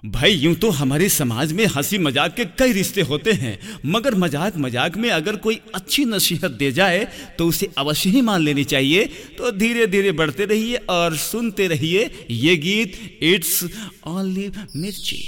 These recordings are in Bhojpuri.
भाई यूं तो हमारे समाज में हंसी मजाक के कई रिश्ते होते हैं, मगर मजाक मजाक में अगर कोई अच्छी नसीहत दे जाए तो उसे अवश्य ही मान लेनी चाहिए। तो धीरे धीरे बढ़ते रहिए और सुनते रहिए ये गीत इट्स ओनली मिर्ची।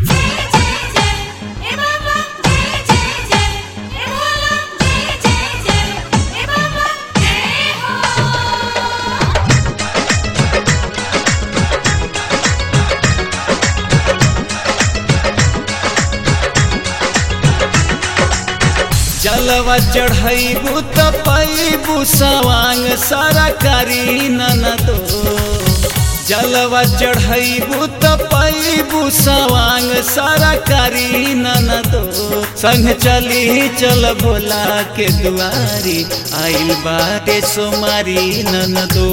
जलवा चढ़ाईबू त पैबू सवांग सारा करी ननदो। जलवा चढ़ाईबू त पैबू सवांग सारा करी ननदो। संग चली चल भोला के दुआरी आइल बाटे सोमारी ननदो।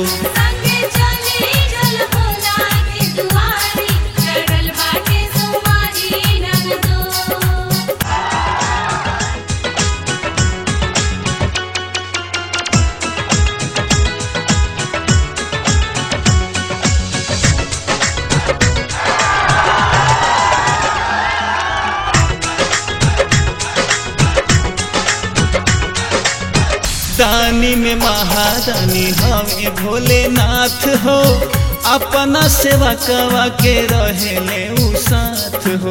दानी में महादानी हमें भोलेनाथ हो, अपना सेवा कवा के रहेले उ साथ हो।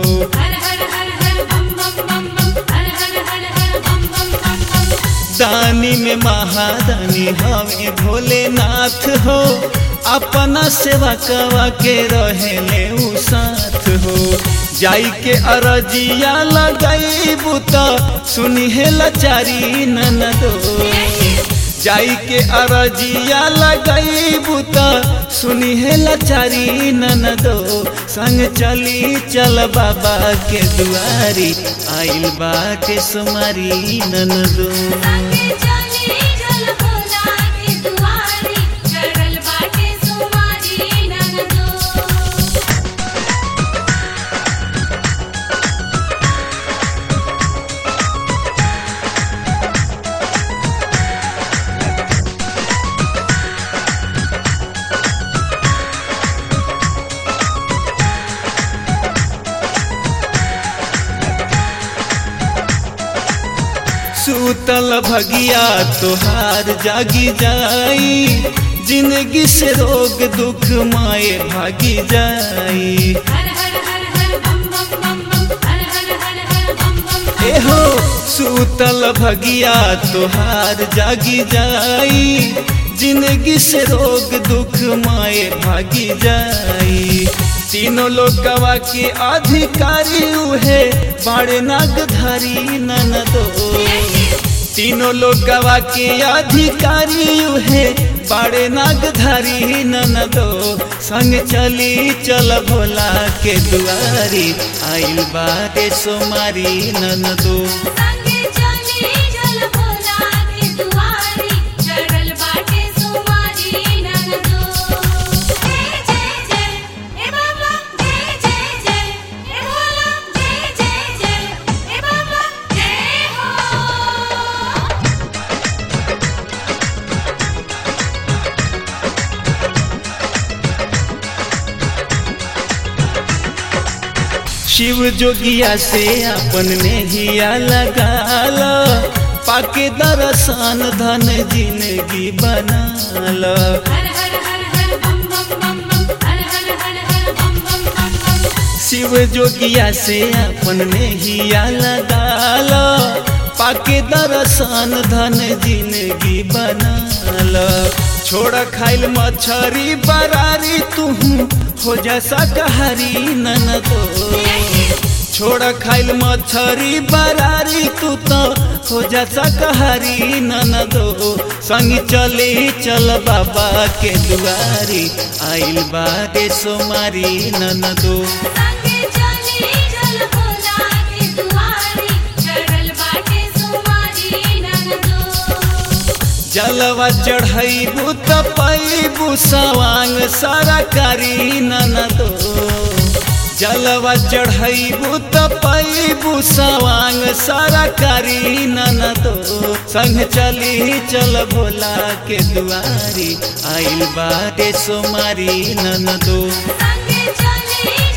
दानी में महादानी हमें भोलेनात हो, अपना सेवा कवा के रहेले उ साथ हो। जाई के अरजिया लगाईबू त सुनी है लाचारी ननदो। जाई के अरजिया लगाईबू त सुनी है लाचारी ननदो। संग चली चल बाबा के दुआरी आइल बाटे सुमारी ननदो। सूतल भगिया तोहार जागी जाई, जिंदगी से रोग दुख माए भागी जाई। एहो सूतल भगिया तोहार जागी जाई, जिंदगी से रोग दुख माए भागी जाई। तीनों लोकवा के अधिकारी उहे बाड़े नागधारी ननदो। तीनों लोकवा के अधिकारी उहे बाड़े नागधारी ननदो। संग चली चल भोला के दुआरी आइल बाटे सोमारी ननदो। शिव जोगिया से अपन नेहिया लगाला, पाके दर्शन धन जिंदगी बनाला। शिव जोगिया से अपन नेहिया लगाला, पाके दर्शन धन जिंदगी बनाला। छोड़ खाइल मछरी बरारी तुहू हो जा शाकाहारी ननदो। छोड़ खाइल मछरी बरारी तू तो हो जा शाकाहारी ननदो। संग चली चल बाबा के दुआरी आइल बाटे सोमारी ननदो। जलवा चढ़ाईबू त पैबू सवांग सारा करी ननदो। जलवा चढ़ाईबू त पैबू सवांग सारा करी ननदो। संग चली चल भोला के दुआरी आइल बाटे सोमारी ननदो।